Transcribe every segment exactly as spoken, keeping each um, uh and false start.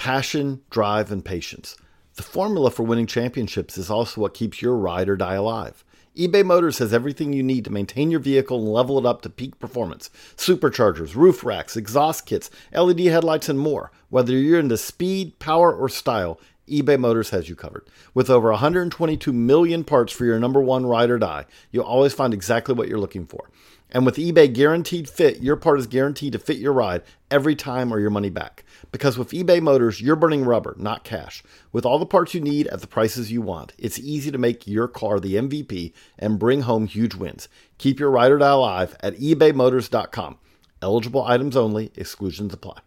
Passion, drive, and patience. The formula for winning championships is also what keeps your ride or die alive. eBay Motors has everything you need to maintain your vehicle and level it up to peak performance. Superchargers, roof racks, exhaust kits, L E D headlights, and more. Whether you're into speed, power, or style, eBay Motors has you covered. With over one hundred twenty-two million parts for your number one ride or die, you'll always find exactly what you're looking for. And with eBay Guaranteed Fit, your part is guaranteed to fit your ride every time or your money back. Because with eBay Motors, you're burning rubber, not cash. With all the parts you need at the prices you want, it's easy to make your car the M V P and bring home huge wins. Keep your ride or die alive at ebay motors dot com. Eligible items only. Exclusions apply.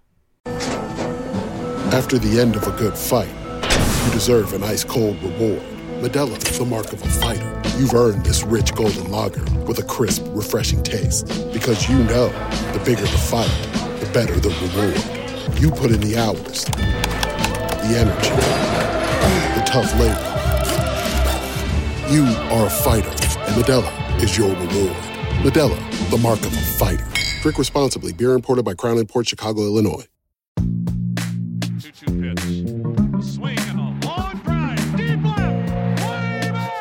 After the end of a good fight, you deserve an ice-cold reward. Modelo is the mark of a fighter. You've earned this rich golden lager with a crisp, refreshing taste. Because you know, the bigger the fight, the better the reward. You put in the hours, the energy, the tough labor. You are a fighter, and Modelo is your reward. Modelo, the mark of a fighter. Drink responsibly. Beer imported by Crown Imports, Chicago, Illinois. two two pitch. Swing and a long drive. Deep left. Way back.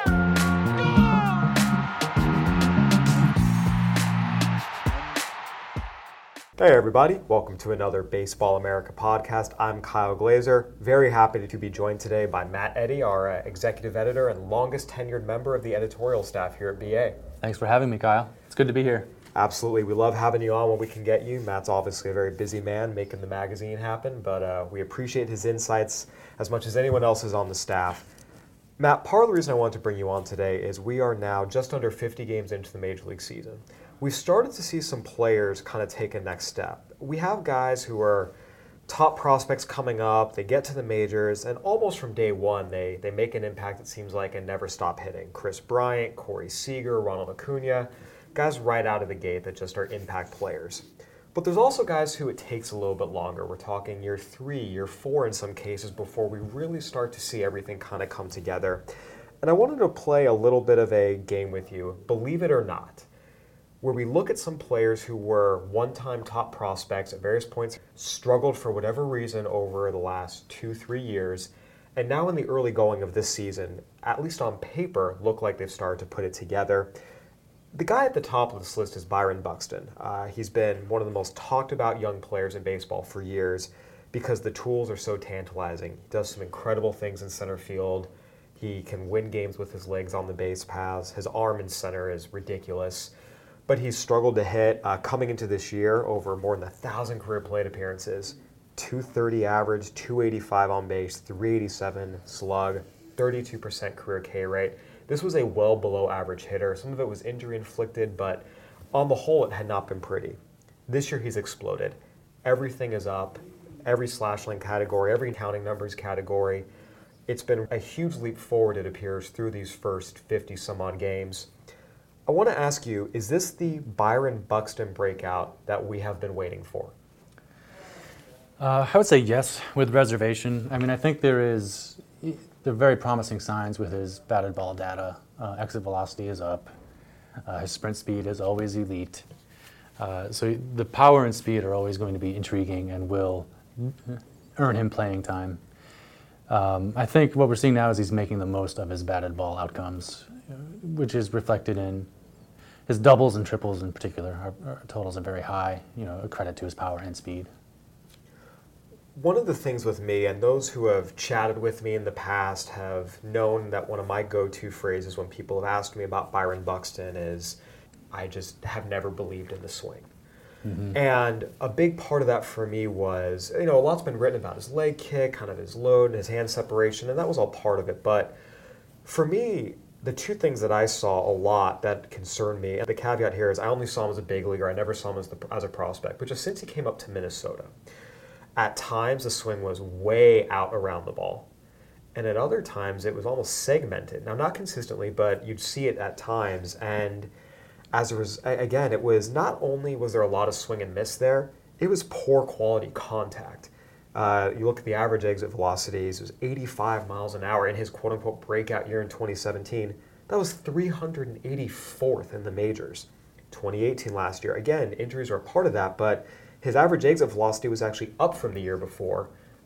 Hey everybody, welcome to another Baseball America podcast. I'm Kyle Glazer. Very happy to be joined today by Matt Eddy, our uh, executive editor and longest tenured member of the editorial staff here at B A. Thanks for having me, Kyle. It's good to be here. Absolutely. We love having you on when we can get you. Matt's obviously a very busy man making the magazine happen, but uh, we appreciate his insights as much as anyone else is on the staff. Matt, part of the reason I wanted to bring you on today is we are now just under fifty games into the Major League season. We've started to see some players kind of take a next step. We have guys who are top prospects coming up, they get to the majors, and almost from day one, they, they make an impact, it seems like, and never stop hitting. Chris Bryant, Corey Seager, Ronald Acuna, guys right out of the gate that just are impact players. But there's also guys who it takes a little bit longer. We're talking year three, year four in some cases before we really start to see everything kind of come together. And I wanted to play a little bit of a game with you, believe it or not, where we look at some players who were one-time top prospects at various points, struggled for whatever reason over the last two, three years, and now in the early going of this season, at least on paper, look like they've started to put it together. The guy at the top of this list is Byron Buxton. Uh, he's been one of the most talked about young players in baseball for years because the tools are so tantalizing. He does some incredible things in center field. He can win games with his legs on the base paths. His arm in center is ridiculous. But he's struggled to hit uh, coming into this year over more than one thousand career plate appearances, two thirty average, two eighty-five on base, three eighty-seven slug, thirty-two percent career K rate. This was a well below average hitter. Some of it was injury inflicted, but on the whole, it had not been pretty. This year, he's exploded. Everything is up. Every slash lane category, every counting numbers category. It's been a huge leap forward, it appears, through these first fifty some odd games. I want to ask you, is this the Byron Buxton breakout that we have been waiting for? Uh, I would say yes, with reservation. I mean, I think there is there are very promising signs with his batted ball data. Uh, exit velocity is up. Uh, his sprint speed is always elite. Uh, so the power and speed are always going to be intriguing and will earn him playing time. Um, I think what we're seeing now is he's making the most of his batted ball outcomes, which is reflected in his doubles and triples in particular. Our, our totals are very high, you know, a credit to his power and speed. One of the things with me, and those who have chatted with me in the past have known that one of my go-to phrases when people have asked me about Byron Buxton is, I just have never believed in the swing. Mm-hmm. And a big part of that for me was, you know, a lot's been written about his leg kick, kind of his load, and his hand separation, and that was all part of it. But for me, the two things that I saw a lot that concerned me, and the caveat here is I only saw him as a big leaguer, I never saw him as, the, as a prospect, but just since he came up to Minnesota, at times the swing was way out around the ball. And at other times it was almost segmented. Now, not consistently, but you'd see it at times. And as a res- again, it was not only was there a lot of swing and miss there, it was poor quality contact. Uh, you look at the average exit velocities, it was eighty-five miles an hour in his quote-unquote breakout year in twenty seventeen. That was three hundred eighty-fourth in the majors. twenty eighteen last year. Again, injuries are a part of that, but his average exit velocity was actually up from the year before,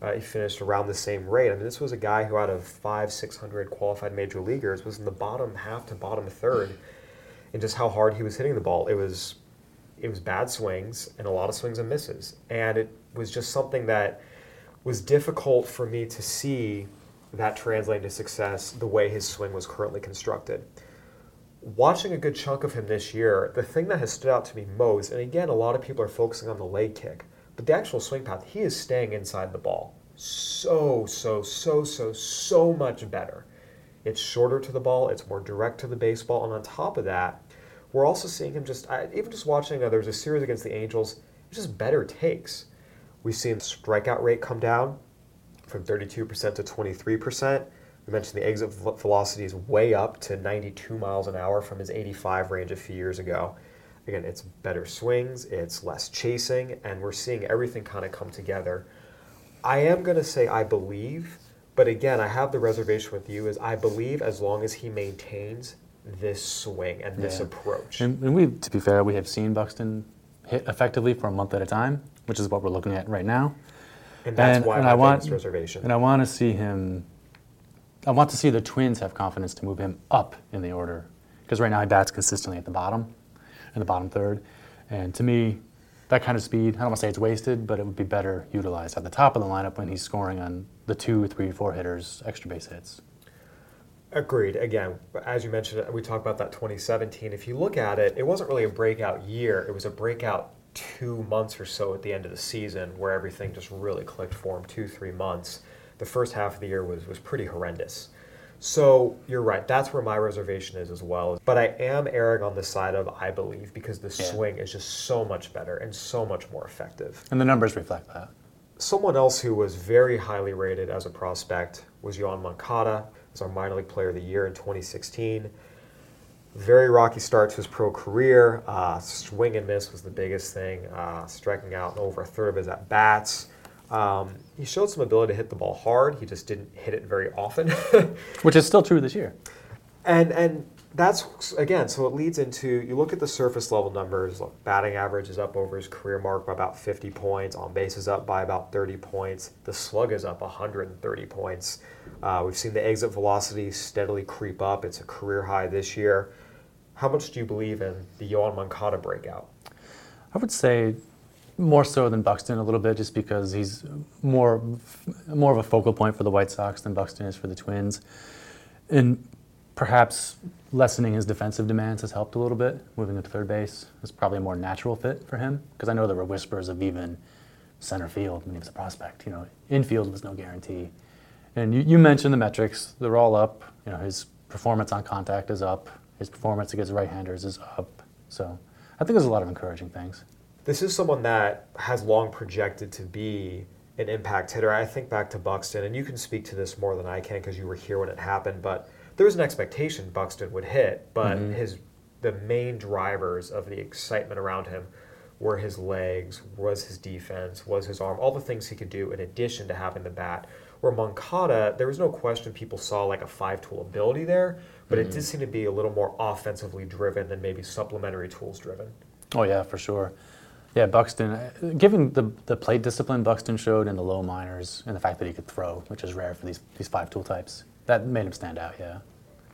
Uh, he finished around the same rate. I mean, this was a guy who out of five, six hundred qualified major leaguers was in the bottom half to bottom third in just how hard he was hitting the ball. It was, it was bad swings and a lot of swings and misses. And it was just something that was difficult for me to see that translate to success the way his swing was currently constructed. Watching a good chunk of him this year, the thing that has stood out to me most, and again, a lot of people are focusing on the leg kick, but the actual swing path, he is staying inside the ball. So, so, so, so, so much better. It's shorter to the ball, it's more direct to the baseball, and on top of that, we're also seeing him just, I, even just watching, uh, there was a series against the Angels, it's just better takes. We've seen the strikeout rate come down from thirty-two percent to twenty-three percent. We mentioned the exit velocity is way up to ninety-two miles an hour from his eighty-five range a few years ago. Again, it's better swings, it's less chasing, and we're seeing everything kind of come together. I am going to say I believe, but again, I have the reservation with you is I believe as long as he maintains this swing and this yeah. approach. And, and we, to be fair, we have seen Buxton hit effectively for a month at a time, which is what we're looking at right now. And that's and, why and I I want this reservation. And I want to see him. I want to see the Twins have confidence to move him up in the order, because right now he bats consistently at the bottom, in the bottom third, and to me, that kind of speed, I don't want to say it's wasted, but it would be better utilized at the top of the lineup when he's scoring on the two, three, four hitters, extra base hits. Agreed. Again, as you mentioned, we talked about that twenty seventeen. If you look at it, it wasn't really a breakout year. It was a breakout two months or so at the end of the season where everything just really clicked for him, two, three months. The first half of the year was, was pretty horrendous. So you're right. That's where my reservation is as well. But I am erring on the side of I believe because the Yeah. swing is just so much better and so much more effective. And the numbers reflect that. Someone else who was very highly rated as a prospect was Yoan Moncada. He was our minor league player of the year in twenty sixteen. Very rocky start to his pro career. Uh, swing and miss was the biggest thing, uh, striking out in over a third of his at-bats. Um, he showed some ability to hit the ball hard. He just didn't hit it very often. Which is still true this year. And and that's, again, so it leads into, you look at the surface level numbers, look, batting average is up over his career mark by about fifty points, on base is up by about thirty points, the slug is up one hundred thirty points. Uh, we've seen the exit velocity steadily creep up. It's a career high this year. How much do you believe in the Yoan Moncada breakout? I would say more so than Buxton a little bit, just because he's more more of a focal point for the White Sox than Buxton is for the Twins. And perhaps lessening his defensive demands has helped a little bit. Moving to third base is probably a more natural fit for him, because I know there were whispers of even center field when he was a prospect. You know, infield was no guarantee. And you, you mentioned the metrics; they're all up. You know, his performance on contact is up. His performance against right-handers is up. So I think there's a lot of encouraging things. This is someone that has long projected to be an impact hitter. I think back to Buxton, and you can speak to this more than I can because you were here when it happened, but there was an expectation Buxton would hit, but mm-hmm. his the main drivers of the excitement around him were his legs, was his defense, was his arm, all the things he could do in addition to having the bat. Where Moncada, there was no question people saw like a five-tool ability there, but mm-hmm. it did seem to be a little more offensively driven than maybe supplementary tools driven. Oh yeah, for sure. Yeah, Buxton, given the the plate discipline Buxton showed in the low minors and the fact that he could throw, which is rare for these, these five-tool types, that made him stand out, yeah.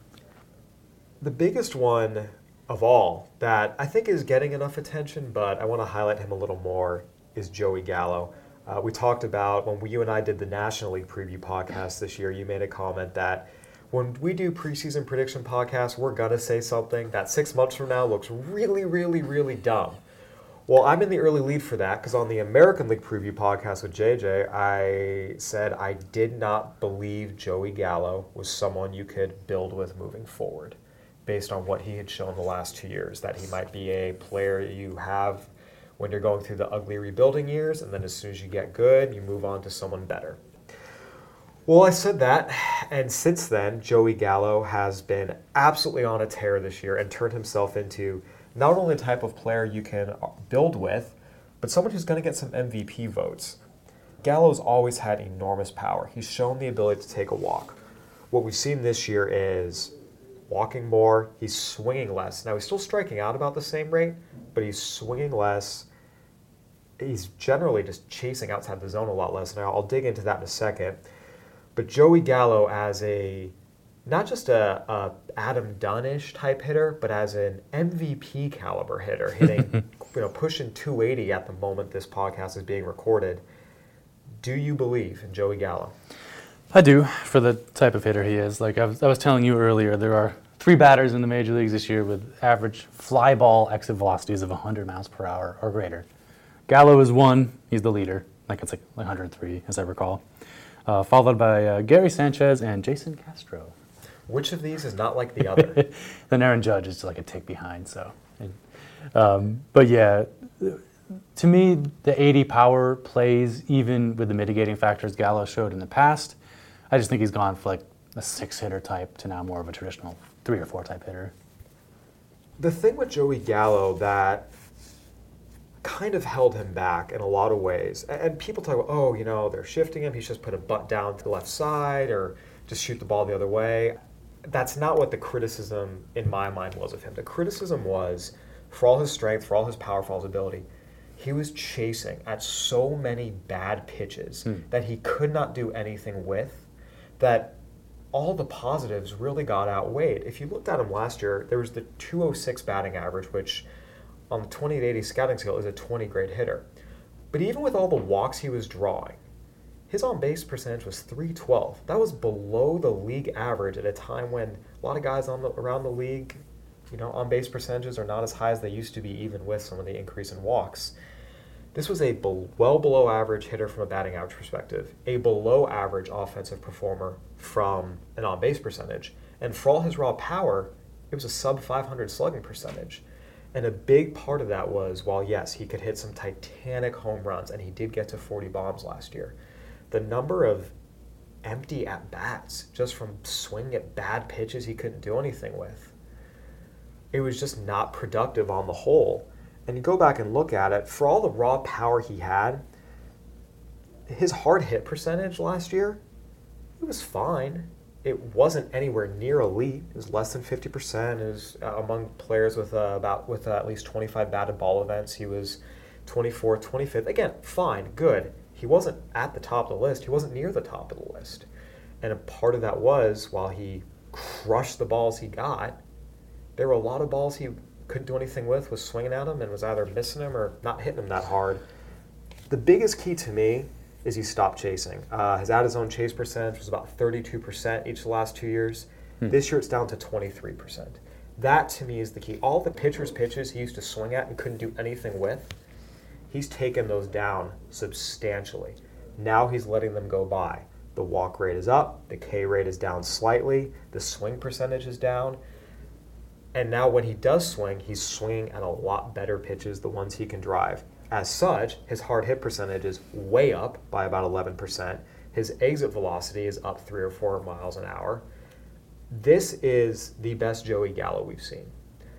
The biggest one of all that I think is getting enough attention, but I want to highlight him a little more, is Joey Gallo. Uh, we talked about, when we, you and I did the National League preview podcast this year, you made a comment that when we do preseason prediction podcasts, we're going to say something that six months from now looks really, really, really dumb. Well, I'm in the early lead for that because on the American League preview podcast with J J, I said I did not believe Joey Gallo was someone you could build with moving forward based on what he had shown the last two years, that he might be a player you have when you're going through the ugly rebuilding years, and then as soon as you get good, you move on to someone better. Well, I said that, and since then, Joey Gallo has been absolutely on a tear this year and turned himself into not only the type of player you can build with, but someone who's going to get some M V P votes. Gallo's always had enormous power. He's shown the ability to take a walk. What we've seen this year is walking more, he's swinging less. Now, he's still striking out about the same rate, but he's swinging less. he's generally just chasing outside the zone a lot less, and I'll dig into that in a second. But Joey Gallo as a, not just a, a Adam Dunn-ish type hitter, but as an M V P caliber hitter, hitting, you know, pushing two eighty at the moment this podcast is being recorded. Do you believe in Joey Gallo? I do, for the type of hitter he is. Like I was, I was telling you earlier, there are three batters in the major leagues this year with average fly ball exit velocities of one hundred miles per hour or greater. Gallo is one. He's the leader. Like it's like one hundred three, as I recall. Uh, followed by uh, Gary Sanchez and Jason Castro. Which of these is not like the other? Then Aaron Judge is like a tick behind. So, and, um, but yeah, to me, the eighty power plays even with the mitigating factors Gallo showed in the past. I just think he's gone from like a six-hitter type to now more of a traditional three or four type hitter. The thing with Joey Gallo that kind of held him back in a lot of ways, and people talk about, oh, you know, they're shifting him, he's just put a butt down to the left side or just shoot the ball the other way. That's not what the criticism in my mind was of him. The criticism was, for all his strength, for all his power, for all his ability, he was chasing at so many bad pitches hmm. that he could not do anything with, that all the positives really got outweighed. If you looked at him last year, there was the two oh six batting average, which on the twenty to eighty scouting scale is a twenty grade hitter. But even with all the walks he was drawing, his on-base percentage was three twelve. That was below the league average at a time when a lot of guys on the, around the league, you know, on-base percentages are not as high as they used to be, even with some of the increase in walks. This was a be- well below average hitter from a batting average perspective, a below average offensive performer from an on-base percentage. And for all his raw power, it was a sub five hundred slugging percentage. And a big part of that was, while yes, he could hit some titanic home runs, and he did get to forty bombs last year, the number of empty at-bats just from swinging at bad pitches he couldn't do anything with, it was just not productive on the whole. And you go back and look at it, for all the raw power he had, his hard hit percentage last year, it was fine. It wasn't anywhere near elite. It was less than fifty percent. It was uh, among players with uh, about with uh, at least twenty-five batted ball events. He was twenty-fourth, twenty-fifth. Again, fine, good. He wasn't at the top of the list. He wasn't near the top of the list. And a part of that was, while he crushed the balls he got, there were a lot of balls he couldn't do anything with, was swinging at him and was either missing him or not hitting him that hard. The biggest key to me is he stopped chasing. Uh, his out-of-zone chase percentage was about thirty-two percent each of the last two years. Hmm. This year it's down to twenty-three percent. That, to me, is the key. All the pitcher's pitches he used to swing at and couldn't do anything with, he's taken those down substantially. Now he's letting them go by. The walk rate is up, the K rate is down slightly, the swing percentage is down. And now when he does swing, he's swinging at a lot better pitches, the ones he can drive. As such, his hard hit percentage is way up by about eleven percent. His exit velocity is up three or four miles an hour. This is the best Joey Gallo we've seen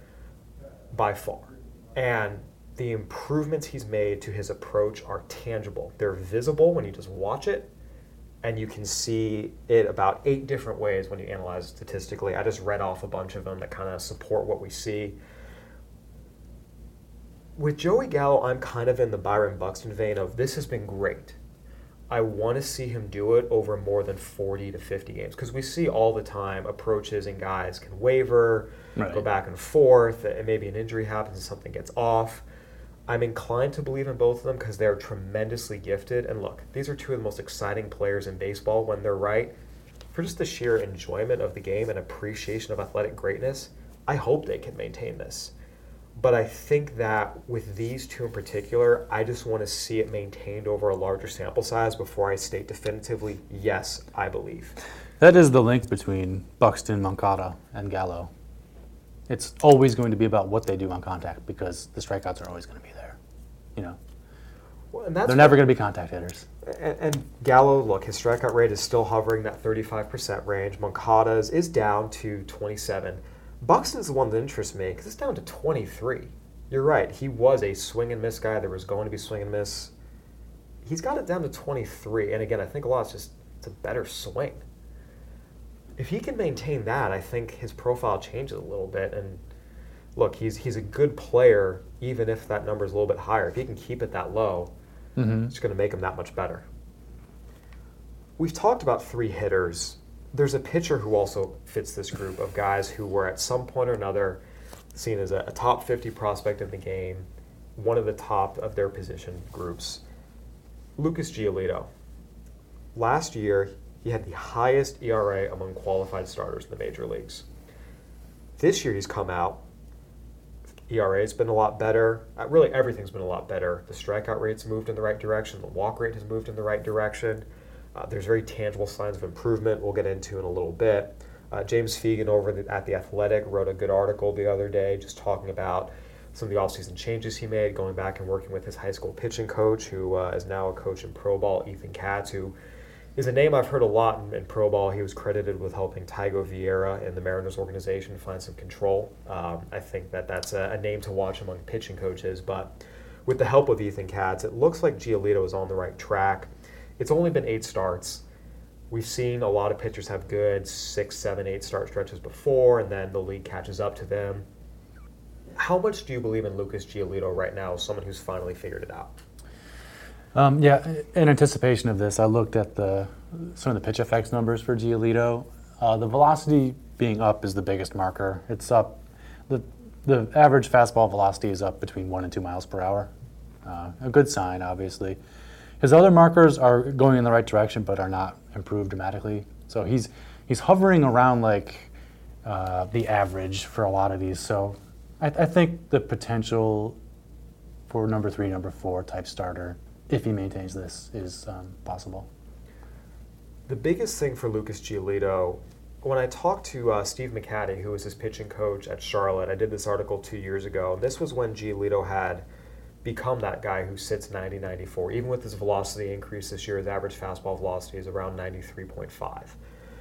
by far. And the improvements he's made to his approach are tangible. They're visible when you just watch it, and you can see it about eight different ways when you analyze it statistically. I just read off a bunch of them that kind of support what we see. With Joey Gallo, I'm kind of in the Byron Buxton vein of, this has been great. I want to see him do it over more than forty to fifty games, because we see all the time approaches and guys can waver, right, go back and forth, and maybe an injury happens and something gets off. I'm inclined to believe in both of them because they're tremendously gifted. And look, these are two of the most exciting players in baseball when they're right. For just the sheer enjoyment of the game and appreciation of athletic greatness, I hope they can maintain this. But I think that with these two in particular, I just want to see it maintained over a larger sample size before I state definitively, yes, I believe. That is the link between Buxton, Moncada, and Gallo. It's always going to be about what they do on contact, because the strikeouts are always going to be there. You know, well, and that's they're never going to be contact hitters. And, and Gallo, look, his strikeout rate is still hovering that thirty-five percent range. Moncada's is down to twenty-seven. Buxton's the one that interests me because it's down to twenty-three. You're right. He was a swing and miss guy. There was going to be swing and miss. He's got it down to twenty-three. And again, I think a lot is just it's a better swing. If he can maintain that, I think his profile changes a little bit. And look, he's he's a good player, even if that number is a little bit higher. If he can keep it that low, mm-hmm. it's going to make him that much better. We've talked about three hitters. There's a pitcher who also fits this group of guys who were at some point or another seen as a, a top fifty prospect in the game, one of the top of their position groups. Lucas Giolito. Last year, he had the highest E R A among qualified starters in the major leagues. This year, he's come out. E R A's been a lot better. Uh, really, everything's been a lot better. The strikeout rate's moved in the right direction. The walk rate has moved in the right direction. Uh, there's very tangible signs of improvement we'll get into in a little bit. Uh, James Fegan over the, at The Athletic wrote a good article the other day just talking about some of the offseason changes he made, going back and working with his high school pitching coach, who uh, is now a coach in pro ball, Ethan Katz, who is a name I've heard a lot in, in pro ball. He was credited with helping Tygo Vieira in the Mariners organization find some control. Um, I think that that's a, a name to watch among pitching coaches. But with the help of Ethan Katz, it looks like Giolito is on the right track. It's only been eight starts. We've seen a lot of pitchers have good six, seven, eight start stretches before, and then the league catches up to them. How much do you believe in Lucas Giolito right now as someone who's finally figured it out? Um, yeah, in anticipation of this, I looked at the some of the pitch effects numbers for Giolito. Uh, the velocity being up is the biggest marker. It's up. The the average fastball velocity is up between one and two miles per hour. Uh, a good sign, obviously. His other markers are going in the right direction, but are not improved dramatically. So he's he's hovering around like uh, the average for a lot of these. So I, I think the potential for number three, number four type starter, if he maintains this, is um, possible. The biggest thing for Lucas Giolito, when I talked to uh, Steve McCaddy, who was his pitching coach at Charlotte, I did this article two years ago. This was when Giolito had become that guy who sits ninety, ninety-four. Even with his velocity increase this year, his average fastball velocity is around ninety-three point five.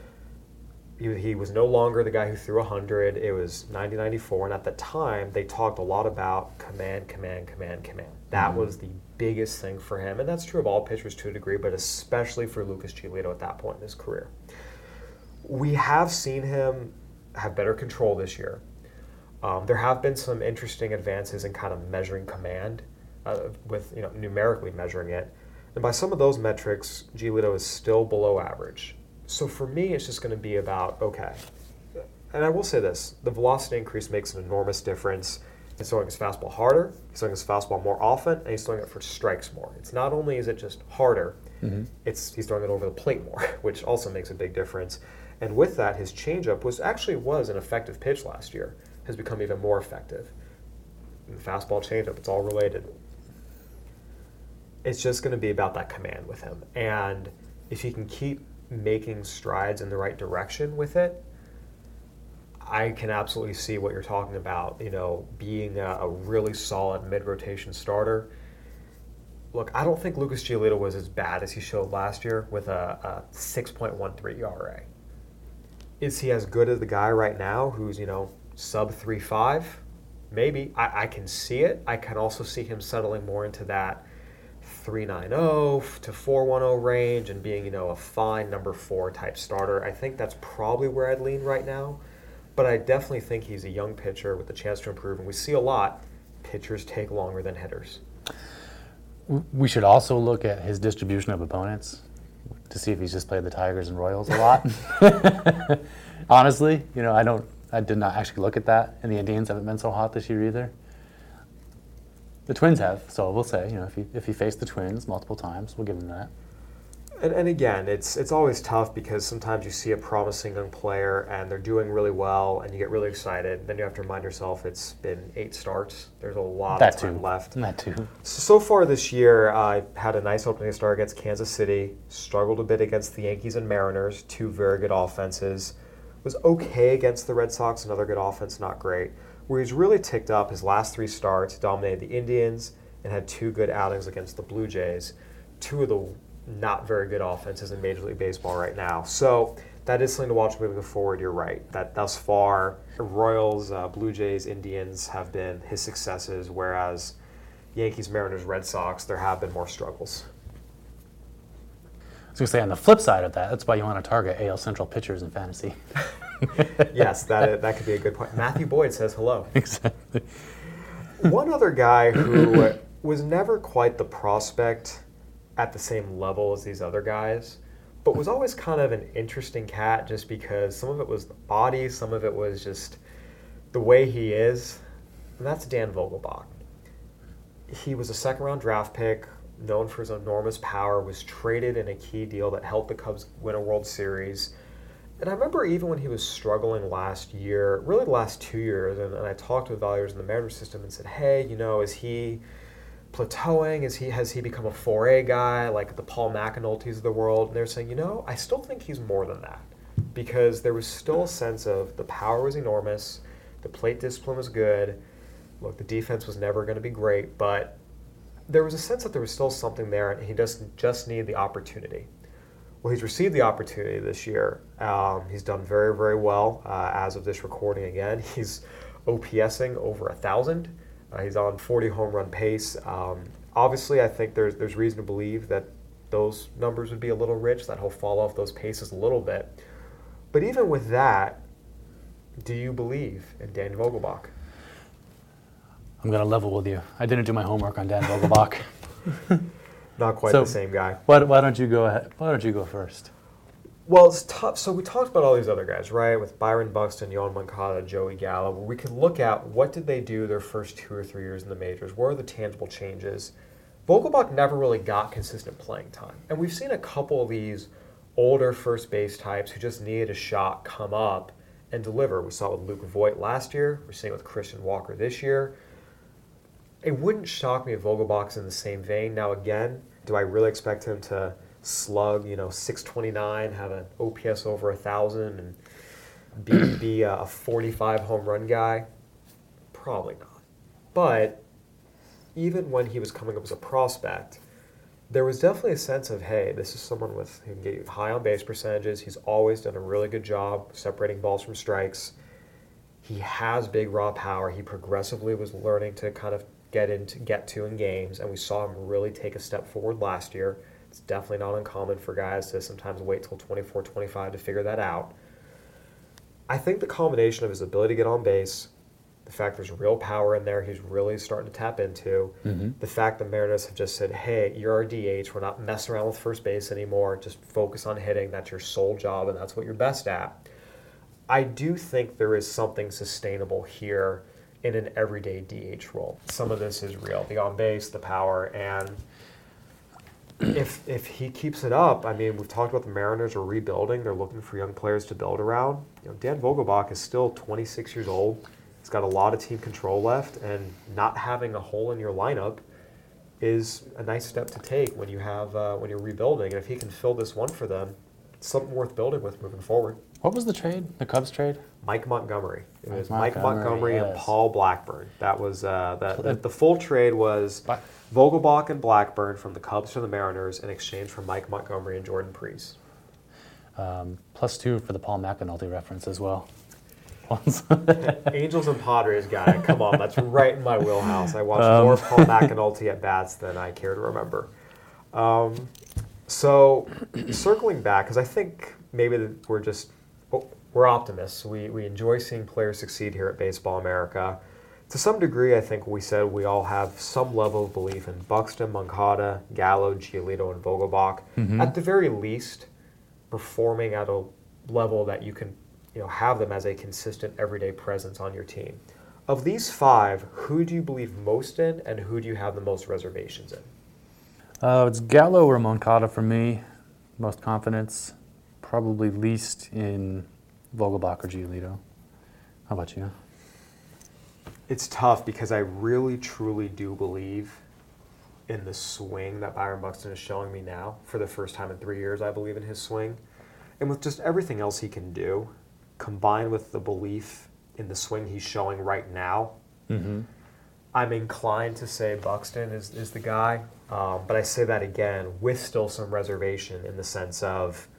He, he was no longer the guy who threw one hundred. It was ninety, ninety-four. And at the time, they talked a lot about command, command, command, command. That mm-hmm. was the biggest thing for him. And that's true of all pitchers to a degree, but especially for Lucas Giolito at that point in his career. We have seen him have better control this year. Um, there have been some interesting advances in kind of measuring command, uh, with you know numerically measuring it. And by some of those metrics, Giolito is still below average. So for me, it's just going to be about, okay, and I will say this, the velocity increase makes an enormous difference. He's throwing his fastball harder, he's throwing his fastball more often, and he's throwing it for strikes more. It's not only is it just harder, mm-hmm. it's he's throwing it over the plate more, which also makes a big difference. And with that, his changeup was actually was an effective pitch last year, has become even more effective. And the fastball changeup, it's all related. It's just going to be about that command with him. And if he can keep making strides in the right direction with it, I can absolutely see what you're talking about, you know, being a, a really solid mid-rotation starter. Look, I don't think Lucas Giolito was as bad as he showed last year with a, a six point one three E R A. Is he as good as the guy right now who's, you know, sub three point five? Maybe. I, I can see it. I can also see him settling more into that three ninety to four ten range and being, you know, a fine number four type starter. I think that's probably where I'd lean right now. But I definitely think he's a young pitcher with a chance to improve. And we see a lot, pitchers take longer than hitters. We should also look at his distribution of opponents to see if he's just played the Tigers and Royals a lot. Honestly, you know, I don't, I did not actually look at that, and the Indians haven't been so hot this year either. The Twins have, so we'll say, you know, if he if he faced the Twins multiple times, we'll give him that. And, and again, it's it's always tough because sometimes you see a promising young player and they're doing really well, and you get really excited. Then you have to remind yourself it's been eight starts. There's a lot that of time too. left. That too. So, so far this year, I uh, had a nice opening start against Kansas City. Struggled a bit against the Yankees and Mariners, two very good offenses. Was okay against the Red Sox, another good offense, not great. Where he's really ticked up his last three starts, he dominated the Indians and had two good outings against the Blue Jays. Two of the not very good offenses in Major League Baseball right now. So that is something to watch moving forward. You're right. That thus far, Royals, uh, Blue Jays, Indians have been his successes, whereas Yankees, Mariners, Red Sox, there have been more struggles. I was going to say, on the flip side of that, that's why you want to target A L Central pitchers in fantasy. Yes, that that could be a good point. Matthew Boyd says hello. Exactly. One other guy who was never quite the prospect at the same level as these other guys, but was always kind of an interesting cat just because some of it was the body, some of it was just the way he is, and that's Dan Vogelbach. He was a second-round draft pick, known for his enormous power, was traded in a key deal that helped the Cubs win a World Series. And I remember even when he was struggling last year, really the last two years, and, and I talked with valuers in the Mariners system and said, hey, you know, is he plateauing? Is he Has he become a four A guy like the Paul McAnultys of the world? And they're saying, you know, I still think he's more than that because there was still a sense of the power was enormous, the plate discipline was good, look, the defense was never going to be great, but there was a sense that there was still something there and he doesn't just need the opportunity. Well, he's received the opportunity this year. Um, he's done very, very well uh, as of this recording again. He's OPSing over one thousand. Uh, he's on forty home run pace. Um, obviously, I think there's there's reason to believe that those numbers would be a little rich, that he'll fall off those paces a little bit. But even with that, do you believe in Dan Vogelbach? I'm going to level with you. I didn't do my homework on Dan Vogelbach. Not quite So, the same guy. Why, why don't you go ahead? Why don't you go first? Well, it's tough. So we talked about all these other guys, right? With Byron Buxton, Yoan Moncada, Joey Gallo, where we can look at what did they do their first two or three years in the majors? What are the tangible changes? Vogelbach never really got consistent playing time. And we've seen a couple of these older first base types who just needed a shot come up and deliver. We saw it with Luke Voigt last year. We're seeing it with Christian Walker this year. It wouldn't shock me if Vogelbach's in the same vein. Now, again, do I really expect him to slug, you know, six twenty-nine, have an O P S over one thousand, and be, be a forty-five home run guy? Probably not. But even when he was coming up as a prospect, there was definitely a sense of, hey, this is someone with who can get you high on base percentages. He's always done a really good job separating balls from strikes. He has big raw power. He progressively was learning to kind of get into get to in games, and we saw him really take a step forward last year. It's definitely not uncommon for guys to sometimes wait till twenty-four, twenty-five to figure that out. I think the combination of his ability to get on base, the fact there's real power in there he's really starting to tap into, mm-hmm. the fact the Mariners have just said, hey, you're our D H, we're not messing around with first base anymore, just focus on hitting, that's your sole job and that's what you're best at. I do think there is something sustainable here in an everyday D H role. Some of this is real, the on base, the power, and if if he keeps it up, I mean, we've talked about the Mariners are rebuilding. They're looking for young players to build around. You know, Dan Vogelbach is still twenty-six years old. He's got a lot of team control left, and not having a hole in your lineup is a nice step to take when you have uh, when you're rebuilding. And if he can fill this one for them, it's something worth building with moving forward. What was the trade? The Cubs trade? Mike Montgomery. It Mike was Mike Montgomery, Montgomery yes. and Paul Blackburn. That was uh, the, the the full trade was Vogelbach and Blackburn from the Cubs to the Mariners in exchange for Mike Montgomery and Jordan Preece. Um, plus two for the Paul McAnulty reference as well. Angels and Padres guy, come on, that's right in my wheelhouse. I watched Um. more Paul McAnulty at bats than I care to remember. Um, so, circling back, because I think maybe that we're just we're optimists. We we enjoy seeing players succeed here at Baseball America. To some degree, I think we said we all have some level of belief in Buxton, Moncada, Gallo, Giolito, and Vogelbach. Mm-hmm. At the very least, performing at a level that you can, you know, have them as a consistent everyday presence on your team. Of these five, who do you believe most in, and who do you have the most reservations in? Uh, it's Gallo or Moncada for me. Most confidence. Probably least in Vogelbach or Giolito. How about you? It's tough because I really, truly do believe in the swing that Byron Buxton is showing me now. For the first time in three years, I believe in his swing. And with just everything else he can do, combined with the belief in the swing he's showing right now, mm-hmm. I'm inclined to say Buxton is, is the guy. Um, but I say that again with still some reservation in the sense of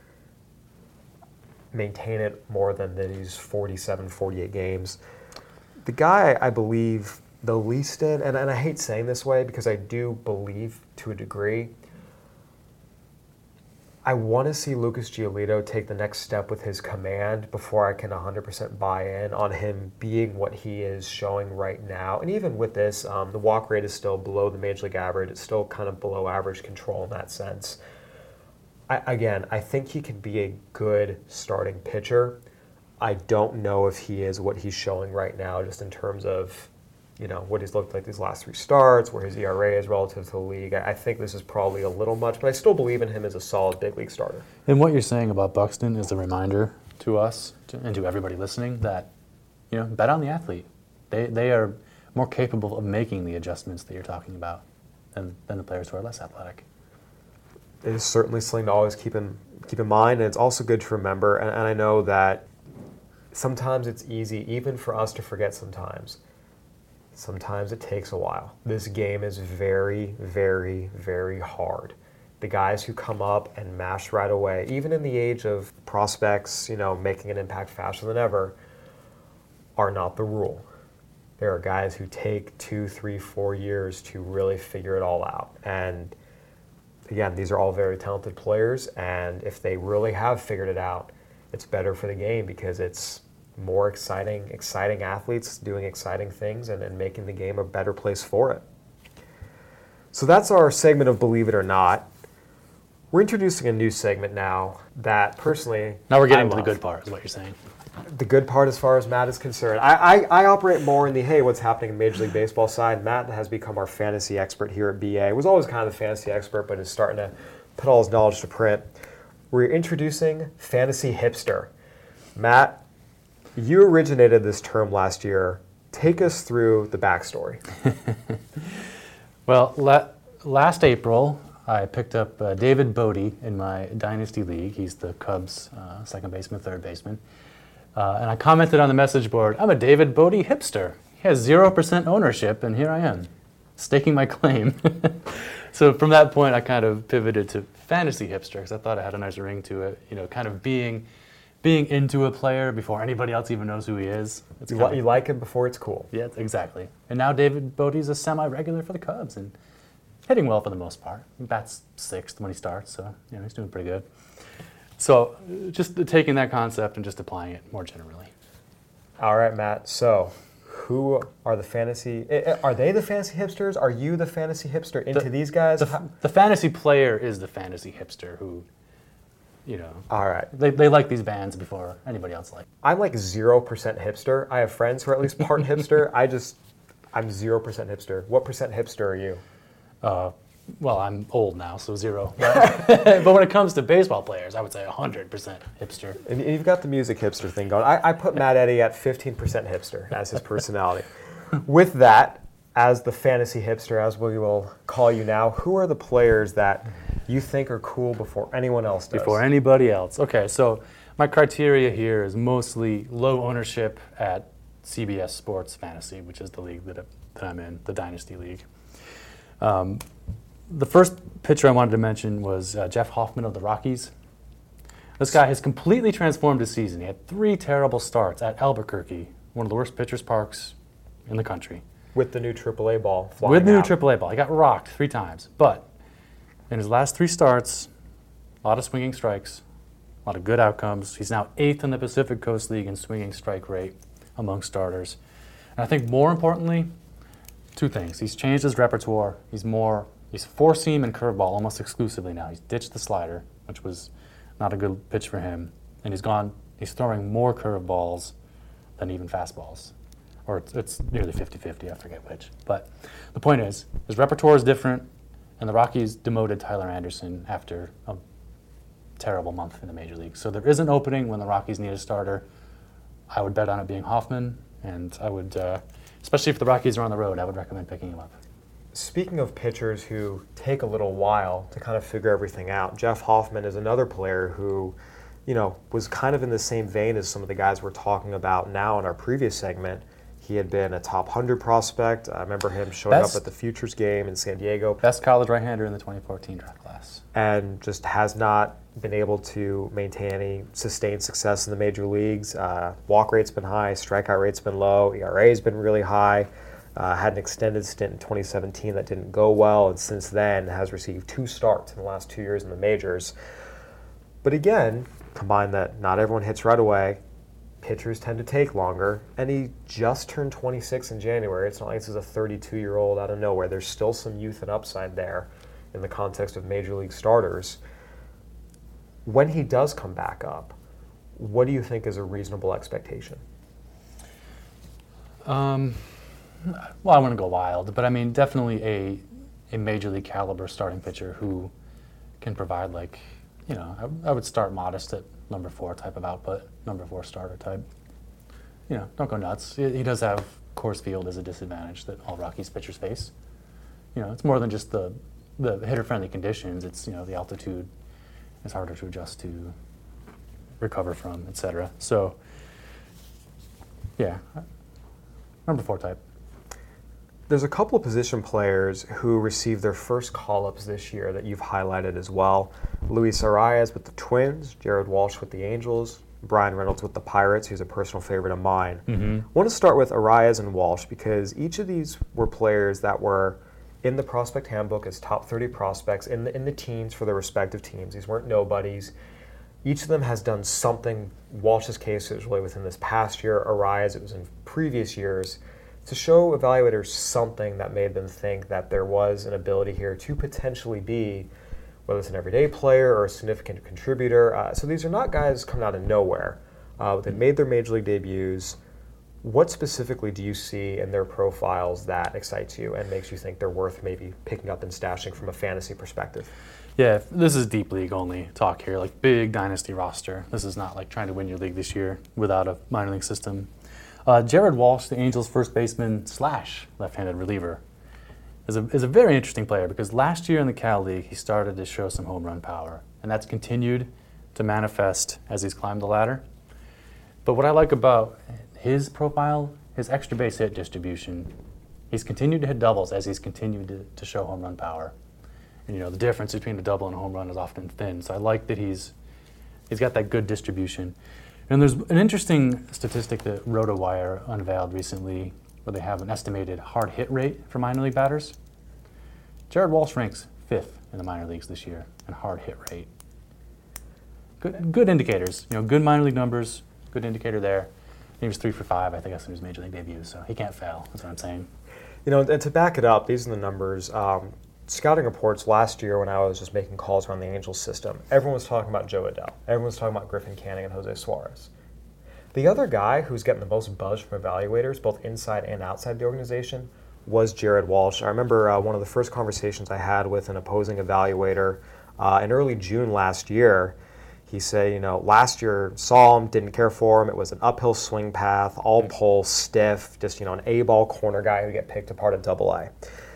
maintain it more than these forty-seven, forty-eight games. The guy I believe the least in, and, and I hate saying this way because I do believe to a degree, I want to see Lucas Giolito take the next step with his command before I can one hundred percent buy in on him being what he is showing right now. And even with this, um, the walk rate is still below the major league average. It's still kind of below average control in that sense. I, again, I think he can be a good starting pitcher. I don't know if he is what he's showing right now, just in terms of, you know, what he's looked like these last three starts, where his E R A is relative to the league. I, I think this is probably a little much, but I still believe in him as a solid big league starter. And what you're saying about Buxton is a reminder to us to, and to everybody listening that, you know, bet on the athlete. They they are more capable of making the adjustments that you're talking about than, than the players who are less athletic. It is certainly something to always keep in keep in mind, and it's also good to remember. And, and I know that sometimes it's easy, even for us, to forget sometimes. Sometimes it takes a while. This game is very, very, very hard. The guys who come up and mash right away, even in the age of prospects, you know, making an impact faster than ever, are not the rule. There are guys who take two, three, four years to really figure it all out. And again, these are all very talented players, and if they really have figured it out, it's better for the game because it's more exciting, exciting athletes doing exciting things and, and making the game a better place for it. So that's our segment of Believe It or Not. We're introducing a new segment now that personally Now we're getting I to the love. good part, is what you're saying. The good part as far as Matt is concerned. I, I, I operate more in the, hey, what's happening in Major League Baseball side. Matt has become our fantasy expert here at B A. Was always kind of the fantasy expert, but is starting to put all his knowledge to print. We're introducing Fantasy Hipster. Matt, you originated this term last year. Take us through the backstory. Well, la- last April, I picked up uh, David Bodie in my Dynasty League. He's the Cubs' uh, second baseman, third baseman. Uh, and I commented on the message board, I'm a David Bodie hipster. He has zero percent ownership, and here I am, staking my claim. So from that point, I kind of pivoted to fantasy hipster because I thought it had a nice ring to it. You know, kind of being being into a player before anybody else even knows who he is. It's You, kind li- you of, like him before it's cool. yeah, exactly. And now David Bodie's a semi-regular for the Cubs and hitting well for the most part. He bats sixth when he starts, so you know he's doing pretty good. So just taking that concept and just applying it more generally. All right, Matt. So who are the fantasy... eh, eh, Are they the fantasy hipsters? Are you the fantasy hipster into The- these guys? The, How- f- the fantasy player is the fantasy hipster who, you know, All right. they, they like these bands before anybody else likes. I'm like zero percent hipster. I have friends who are at least part hipster. I just... I'm zero percent hipster. What percent hipster are you? Uh, well, I'm old now, so zero. But, but when it comes to baseball players, I would say one hundred percent hipster. And you've got the music hipster thing going. I, I put Matt Eddy at fifteen percent hipster as his personality. With that, as the fantasy hipster, as we will call you now, who are the players that you think are cool before anyone else does? Before anybody else. Okay, so my criteria here is mostly low ownership at C B S Sports Fantasy, which is the league that, that I'm in, the Dynasty League. Um, the first pitcher I wanted to mention was uh, Jeff Hoffman of the Rockies. This guy has completely transformed his season. He had three terrible starts at Albuquerque, one of the worst pitchers' parks in the country. With the new triple A ball flying With the new out. triple A ball. He got rocked three times. But in his last three starts, a lot of swinging strikes, a lot of good outcomes. He's now eighth in the Pacific Coast League in swinging strike rate among starters. And I think more importantly, two things. He's changed his repertoire. He's more, he's four-seam and curveball almost exclusively now. He's ditched the slider, which was not a good pitch for him. And he's gone, he's throwing more curveballs than even fastballs. Or it's, it's nearly fifty-fifty, I forget which. But the point is, his repertoire is different, and the Rockies demoted Tyler Anderson after a terrible month in the major league. So there is an opening when the Rockies need a starter. I would bet on it being Hoffman, and I would, uh, especially if the Rockies are on the road, I would recommend picking him up. Speaking of pitchers who take a little while to kind of figure everything out, Jeff Hoffman is another player who, you know, was kind of in the same vein as some of the guys we're talking about now in our previous segment. He had been a top one hundred prospect. I remember him showing Best- up at the Futures game in San Diego. Best college right-hander in the twenty fourteen draft class. And just has not been able to maintain any sustained success in the major leagues. Uh, walk rate's been high, strikeout rate's been low, E R A's been really high. Uh, had an extended stint in twenty seventeen that didn't go well, and since then has received two starts in the last two years in the majors. But again, combine that not everyone hits right away. Pitchers tend to take longer, and he just turned twenty-six in January. It's not like this is a thirty-two-year-old out of nowhere. There's still some youth and upside there in the context of major league starters. When he does come back up, what do you think is a reasonable expectation? Um, well, I want to go wild, but I mean, definitely a a major league caliber starting pitcher who can provide, like, you know, I, I would start modest at number four type of output, number four starter type. You know, don't go nuts. He, he does have Coors Field as a disadvantage that all Rockies pitchers face. You know, it's more than just the the hitter-friendly conditions. It's, you know, the altitude is harder to adjust to, recover from, et cetera. So, yeah, number four type. There's a couple of position players who received their first call-ups this year that you've highlighted as well. Luis Arias with the Twins, Jared Walsh with the Angels, Brian Reynolds with the Pirates, who's a personal favorite of mine. Mm-hmm. I want to start with Arias and Walsh because each of these were players that were in the prospect handbook as top thirty prospects in the, in the teams for their respective teams. These weren't nobodies. Each of them has done something. Walsh's case was really within this past year. Arias, it was in previous years, to show evaluators something that made them think that there was an ability here to potentially be, whether it's an everyday player or a significant contributor. Uh, so these are not guys coming out of nowhere. Uh, they made their major league debuts. What specifically do you see in their profiles that excites you and makes you think they're worth maybe picking up and stashing from a fantasy perspective? Yeah, this is deep league only talk here, like big dynasty roster. This is not like trying to win your league this year without a minor league system. Uh, Jared Walsh, the Angels' first baseman slash left-handed reliever, is a, is a very interesting player because last year in the Cal League, he started to show some home run power, and that's continued to manifest as he's climbed the ladder. But what I like about his profile, his extra base hit distribution, he's continued to hit doubles as he's continued to, to show home run power. And, you know, the difference between a double and a home run is often thin. So I like that he's he's got that good distribution. And there's an interesting statistic that RotoWire unveiled recently where they have an estimated hard hit rate for minor league batters. Jared Walsh ranks fifth in the minor leagues this year in hard hit rate. Good, good indicators. You know, good minor league numbers, good indicator there. He was three for five, I think, that's in his major league debut, so he can't fail. That's what I'm saying. You know, and to back it up, these are the numbers. Um, scouting reports last year when I was just making calls around the Angels system, everyone was talking about Joe Adell. Everyone was talking about Griffin Canning and Jose Suarez. The other guy who's getting the most buzz from evaluators, both inside and outside the organization, was Jared Walsh. I remember uh, one of the first conversations I had with an opposing evaluator uh, in early June last year. He said, you know, last year saw him, didn't care for him. It was an uphill swing path, all pull, stiff, just, you know, an A-ball corner guy who get picked apart at double A.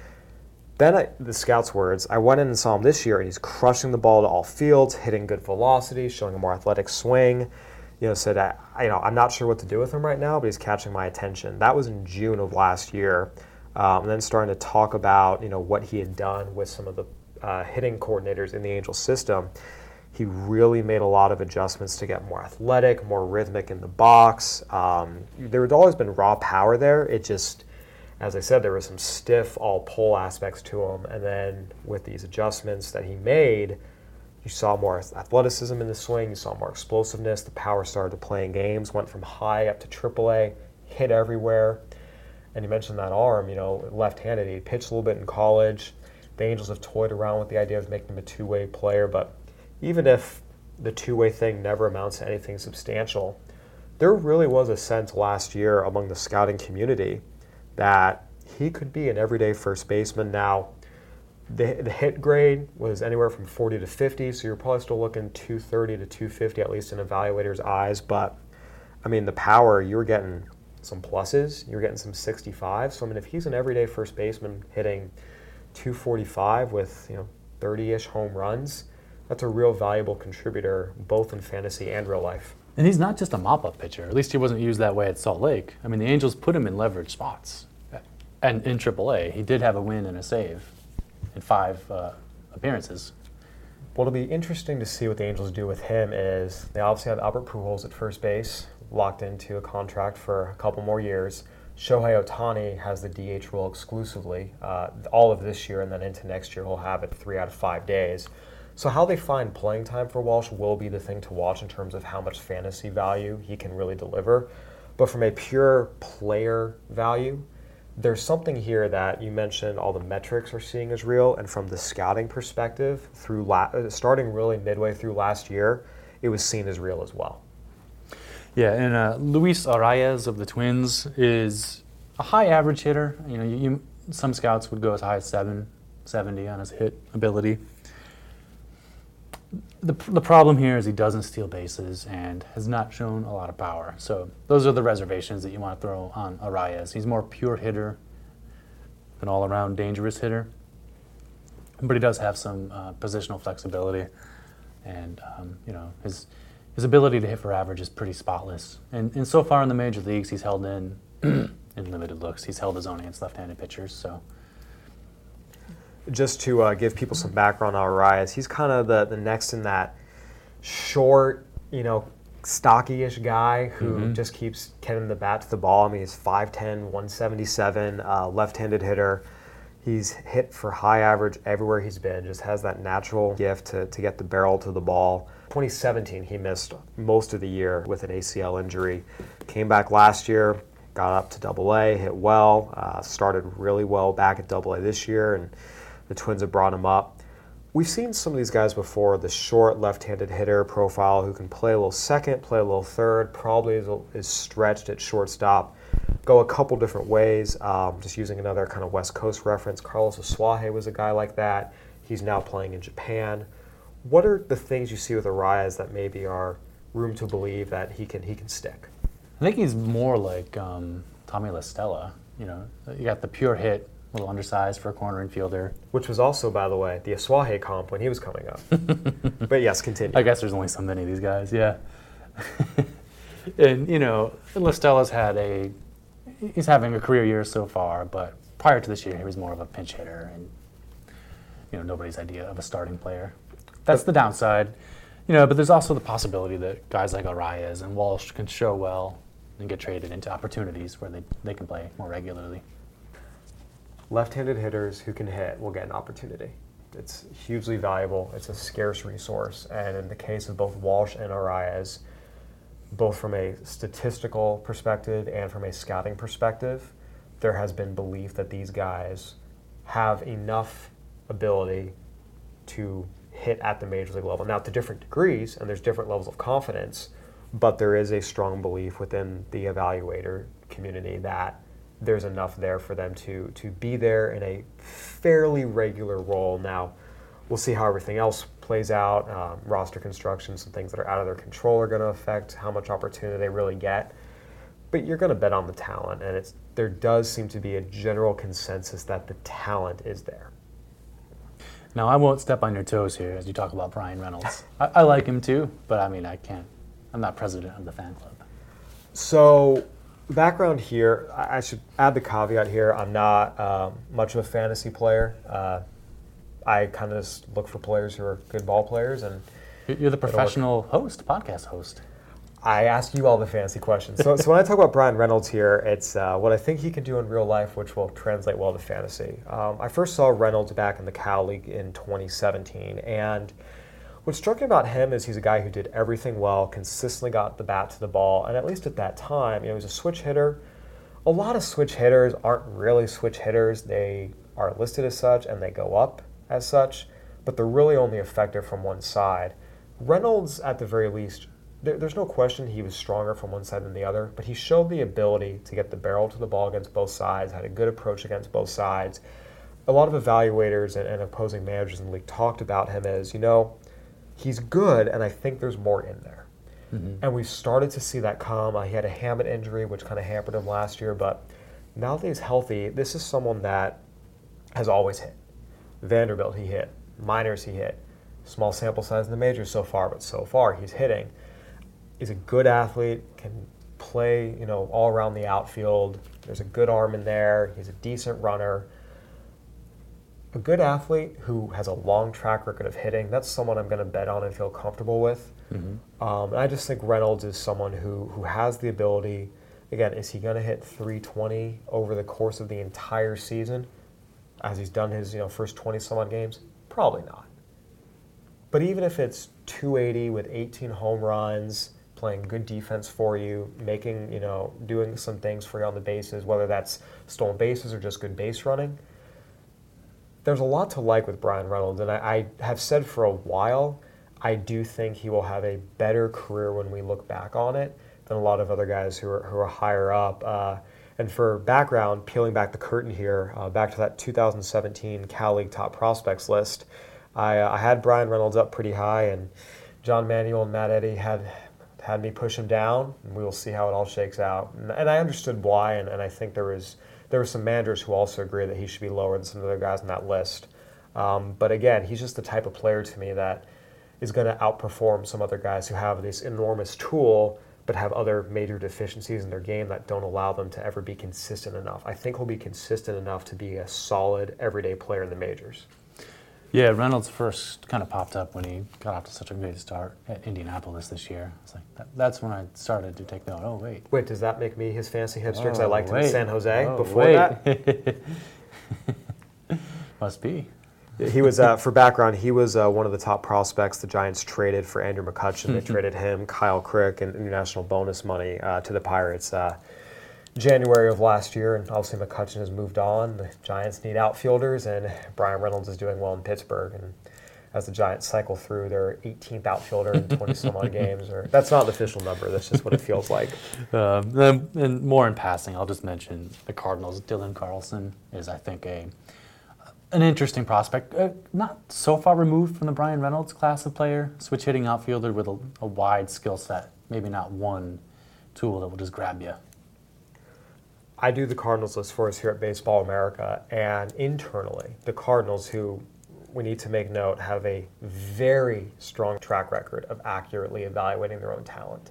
Then, I, the scout's words, I went in and saw him this year, and he's crushing the ball to all fields, hitting good velocity, showing a more athletic swing. You know, said, I, you know, I'm not sure what to do with him right now, but he's catching my attention. That was in June of last year. Um, and then starting to talk about, you know, what he had done with some of the uh, hitting coordinators in the Angels system. He really made a lot of adjustments to get more athletic, more rhythmic in the box. Um, there had always been raw power there. It just, as I said, there was some stiff, all-pull aspects to him. And then with these adjustments that he made, you saw more athleticism in the swing. You saw more explosiveness. The power started to play in games, went from high up to triple A, hit everywhere. And you mentioned that arm, you know, left-handed. He pitched a little bit in college. The Angels have toyed around with the idea of making him a two-way player, but even if the two-way thing never amounts to anything substantial, there really was a sense last year among the scouting community that he could be an everyday first baseman. Now, the, the hit grade was anywhere from forty to fifty, so you're probably still looking two thirty to two fifty, at least in evaluators' eyes. But, I mean, the power, you were getting some pluses, you were getting some sixty-five. So, I mean, if he's an everyday first baseman hitting two forty-five with, you know, thirty-ish home runs, that's a real valuable contributor, both in fantasy and real life. And he's not just a mop-up pitcher. At least he wasn't used that way at Salt Lake. I mean, the Angels put him in leverage spots. And in triple A, he did have a win and a save in five uh, appearances. What'll be interesting to see what the Angels do with him is they obviously have Albert Pujols at first base, locked into a contract for a couple more years. Shohei Ohtani has the D H role exclusively. Uh, all of this year and then into next year, he'll have it three out of five days. So how they find playing time for Walsh will be the thing to watch in terms of how much fantasy value he can really deliver. But from a pure player value, there's something here that you mentioned all the metrics are seeing as real, and from the scouting perspective, through la- starting really midway through last year, it was seen as real as well. Yeah, and uh, Luis Arraez of the Twins is a high average hitter. You know, you, you, some scouts would go as high as seven seventy on his hit ability. The, the problem here is he doesn't steal bases and has not shown a lot of power. So those are the reservations that you want to throw on Arraez. He's more pure hitter, an all-around dangerous hitter, but he does have some uh, positional flexibility, and um, you know his his ability to hit for average is pretty spotless. And, and so far in the major leagues, he's held in in limited looks. He's held his own against left-handed pitchers. So. Just to uh, give people some background on Arraez, he's kind of the, the next in that short, you know, stocky-ish guy who mm-hmm. just keeps getting the bat to the ball. I mean, he's five ten, one seventy-seven, uh, left-handed hitter. He's hit for high average everywhere he's been, just has that natural gift to, to get the barrel to the ball. twenty seventeen, he missed most of the year with an A C L injury. Came back last year, got up to double A, hit well, uh, started really well back at double A this year, and the Twins have brought him up. We've seen some of these guys before, the short left-handed hitter profile who can play a little second, play a little third, probably is, is stretched at shortstop, go a couple different ways. Um, just using another kind of West Coast reference, Carlos Asuaje was a guy like that. He's now playing in Japan. What are the things you see with Arraez that maybe are room to believe that he can he can stick? I think he's more like um, Tommy La Stella. You know, you got the pure hit, a little undersized for a corner infielder. Which was also, by the way, the Asuaje comp when he was coming up. But yes, continue. I guess there's only so many of these guys, yeah. And, you know, La Stella's had a, he's having a career year so far, but prior to this year, he was more of a pinch hitter and, you know, nobody's idea of a starting player. That's the downside. You know, but there's also the possibility that guys like Arraez and Walsh can show well and get traded into opportunities where they, they can play more regularly. Left-handed hitters who can hit will get an opportunity. It's hugely valuable. It's a scarce resource. And in the case of both Walsh and Arraez, both from a statistical perspective and from a scouting perspective, there has been belief that these guys have enough ability to hit at the major league level. Now, to different degrees, and there's different levels of confidence, but there is a strong belief within the evaluator community that there's enough there for them to to be there in a fairly regular role. Now, we'll see how everything else plays out. Um, roster construction, some things that are out of their control are going to affect how much opportunity they really get. But you're going to bet on the talent, and it's there does seem to be a general consensus that the talent is there. Now, I won't step on your toes here as you talk about Brian Reynolds. I, I like him too, but I mean, I can't. I'm not president of the fan club. So, background here, I should add the caveat here. I'm not um, much of a fantasy player. Uh, I kind of just look for players who are good ball players. And you're the professional host, podcast host. I ask you all the fantasy questions. So, so when I talk about Brian Reynolds here, it's uh, what I think he can do in real life, which will translate well to fantasy. Um, I first saw Reynolds back in the Cal League in twenty seventeen, and what struck me about him is he's a guy who did everything well, consistently got the bat to the ball, and at least at that time, you know, he was a switch hitter. A lot of switch hitters aren't really switch hitters. They are listed as such, and they go up as such, but they're really only effective from one side. Reynolds, at the very least, there, there's no question he was stronger from one side than the other, but he showed the ability to get the barrel to the ball against both sides, had a good approach against both sides. A lot of evaluators and, and opposing managers in the league talked about him as, you know, he's good, and I think there's more in there. Mm-hmm. And we've started to see that come. Uh, he had a Hammett injury, which kind of hampered him last year, but now that he's healthy, this is someone that has always hit. Vanderbilt, he hit. Minors, he hit. Small sample size in the majors so far, but so far he's hitting. He's a good athlete, can play, you know, all around the outfield. There's a good arm in there. He's a decent runner. A good athlete who has a long track record of hitting, that's someone I'm going to bet on and feel comfortable with. Mm-hmm. Um, and I just think Reynolds is someone who, who has the ability. Again, is he going to hit three twenty over the course of the entire season as he's done his you know first twenty-some odd games? Probably not. But even if it's two eighty with eighteen home runs, playing good defense for you, making, you know, doing some things for you on the bases, whether that's stolen bases or just good base running, there's a lot to like with Bryan Reynolds. And I, I have said for a while, I do think he will have a better career when we look back on it than a lot of other guys who are, who are higher up. Uh, and for background, peeling back the curtain here, uh, back to that two thousand seventeen Cal League top prospects list, I, uh, I had Bryan Reynolds up pretty high, and John Manuel and Matt Eddy had had me push him down, and we will see how it all shakes out. And, and I understood why, and, and I think there was there were some managers who also agree that he should be lower than some of the other guys on that list. Um, but again, he's just the type of player to me that is going to outperform some other guys who have this enormous tool but have other major deficiencies in their game that don't allow them to ever be consistent enough. I think he'll be consistent enough to be a solid, everyday player in the majors. Yeah, Reynolds first kind of popped up when he got off to such a great start at Indianapolis this year. It's like that, that's when I started to take note. Oh, wait. Wait, does that make me his fantasy hipster because oh, I liked him wait. in San Jose oh, before wait. that? Must be. He was, uh, for background, he was uh, one of the top prospects the Giants traded for Andrew McCutchen. They traded him, Kyle Crick, and international bonus money uh, to the Pirates uh, January of last year. And obviously McCutchen has moved on. The Giants need outfielders, and Bryan Reynolds is doing well in Pittsburgh. And as the Giants cycle through their eighteenth outfielder in twenty-some-odd games, or that's not the official number, that's just what it feels like. Um, and, and more in passing, I'll just mention the Cardinals. Dylan Carlson is, I think, a an interesting prospect. Uh, not so far removed from the Bryan Reynolds class of player. Switch hitting outfielder with a, a wide skill set. Maybe not one tool that will just grab you. I do the Cardinals list for us here at Baseball America, and internally, the Cardinals, who we need to make note, have a very strong track record of accurately evaluating their own talent.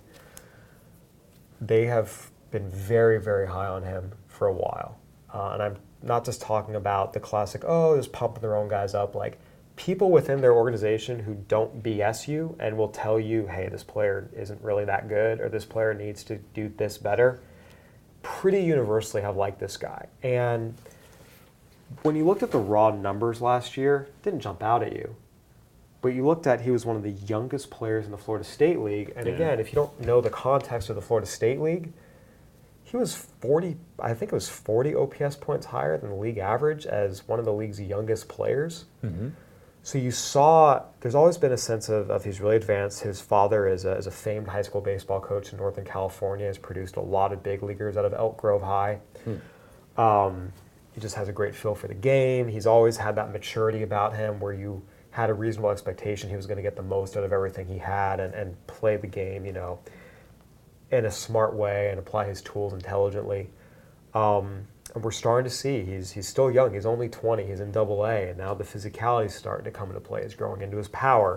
They have been very, very high on him for a while. Uh, and I'm not just talking about the classic, oh, just pumping their own guys up. Like, people within their organization who don't B S you and will tell you, hey, this player isn't really that good, or this player needs to do this better, pretty universally have liked this guy. And when you looked at the raw numbers last year, it didn't jump out at you. But you looked at, he was one of the youngest players in the Florida State League. And yeah. again, if you don't know the context of the Florida State League, he was forty, I think it was forty O P S points higher than the league average as one of the league's youngest players. Mm-hmm. So you saw, there's always been a sense of, of he's really advanced. His father is a, is a famed high school baseball coach in Northern California, has produced a lot of big leaguers out of Elk Grove High. Hmm. Um, he just has a great feel for the game. He's always had that maturity about him where you had a reasonable expectation he was going to get the most out of everything he had and, and play the game, you know, in a smart way and apply his tools intelligently. Um, and we're starting to see he's he's still young. He's only twenty. He's in Double A, and now the physicality is starting to come into play. He's growing into his power.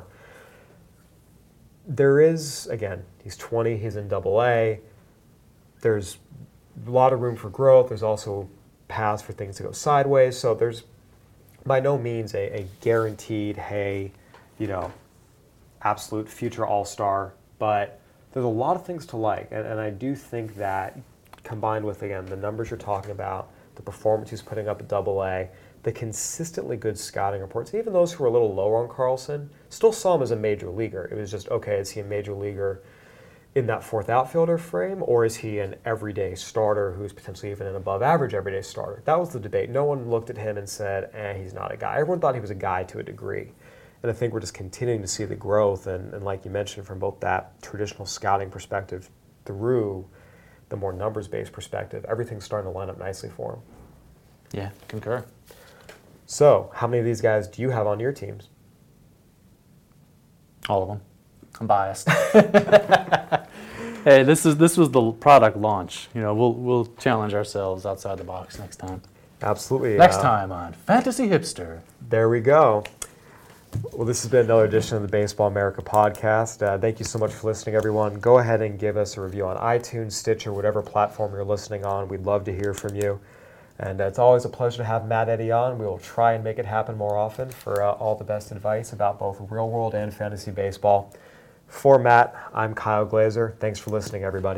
There is, again, he's twenty. He's in Double A. There's a lot of room for growth. There's also paths for things to go sideways. So there's by no means a, a guaranteed, hey, you know, absolute future all-star, but there's a lot of things to like, and, and I do think that combined with, again, the numbers you're talking about, the performance he's putting up at Double A, the consistently good scouting reports, and even those who were a little lower on Carlson still saw him as a major leaguer. It was just, okay, is he a major leaguer in that fourth outfielder frame, or is he an everyday starter who's potentially even an above average everyday starter? That was the debate. No one looked at him and said, eh, he's not a guy. Everyone thought he was a guy to a degree. And I think we're just continuing to see the growth, and, and like you mentioned, from both that traditional scouting perspective through the more numbers-based perspective, everything's starting to line up nicely for him. Yeah, concur. So, how many of these guys do you have on your teams? All of them. I'm biased. Hey, this is this was the product launch. You know, we'll we'll challenge ourselves outside the box next time. Absolutely. Next uh, time on Fantasy Hipster. There we go. Well, this has been another edition of the Baseball America podcast. Uh, thank you so much for listening, everyone. Go ahead and give us a review on iTunes, Stitcher, whatever platform you're listening on. We'd love to hear from you. And uh, it's always a pleasure to have Matt Eddy on. We will try and make it happen more often for uh, all the best advice about both real world and fantasy baseball. For Matt, I'm Kyle Glazer. Thanks for listening, everybody.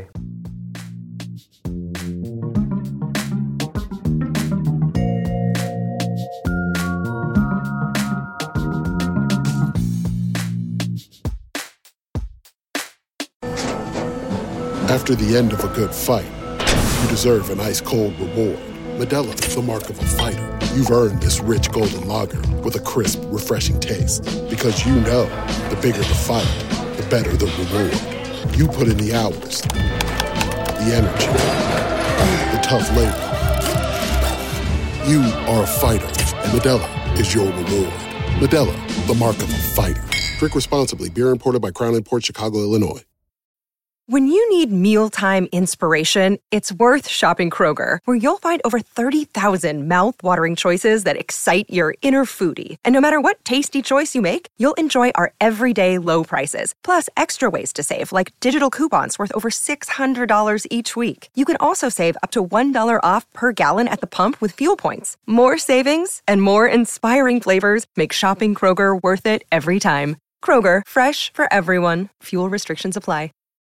After the end of a good fight, you deserve an ice-cold reward. Modelo is the mark of a fighter. You've earned this rich golden lager with a crisp, refreshing taste. Because you know, the bigger the fight, the better the reward. You put in the hours, the energy, the tough labor. You are a fighter, and Modelo is your reward. Modelo, the mark of a fighter. Drink responsibly. Beer imported by Crown Imports, Chicago, Illinois. When you need mealtime inspiration, it's worth shopping Kroger, where you'll find over thirty thousand mouth-watering choices that excite your inner foodie. And no matter what tasty choice you make, you'll enjoy our everyday low prices, plus extra ways to save, like digital coupons worth over six hundred dollars each week. You can also save up to one dollar off per gallon at the pump with fuel points. More savings and more inspiring flavors make shopping Kroger worth it every time. Kroger, fresh for everyone. Fuel restrictions apply.